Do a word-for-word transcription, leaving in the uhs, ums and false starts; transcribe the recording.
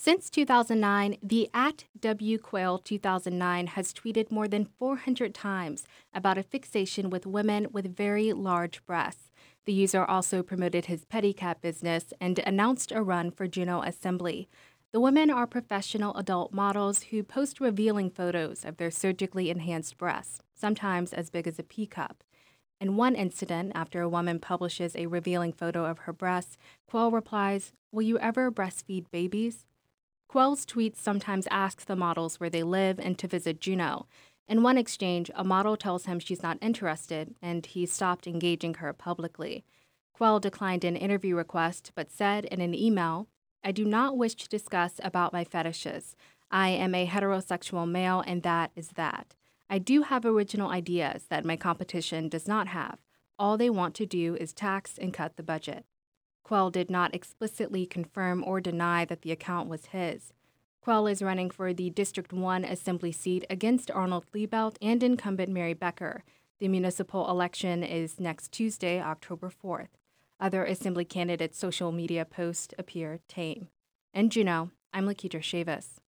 Since two thousand nine, the at WQuail two thousand nine has tweeted more than four hundred times about a fixation with women with very large breasts. The user also promoted his pedicab business and announced a run for Juno Assembly. The women are professional adult models who post revealing photos of their surgically enhanced breasts, sometimes as big as a pea cup. In one incident, after a woman publishes a revealing photo of her breasts, Quail replies, "Will you ever breastfeed babies?" Quail's tweets sometimes ask the models where they live and to visit Juno. In one exchange, a model tells him she's not interested, and he stopped engaging her publicly. Quail declined an interview request, but said in an email, "I do not wish to discuss about my fetishes. I am a heterosexual male, and that is that. I do have original ideas that my competition does not have. All they want to do is tax and cut the budget." Quail did not explicitly confirm or deny that the account was his. Quail is running for the District one Assembly seat against Arnold Liebelt and incumbent Mary Becker. The municipal election is next Tuesday, October fourth. Other Assembly candidates' social media posts appear tame. In Juneau, I'm Lakitra Chavis.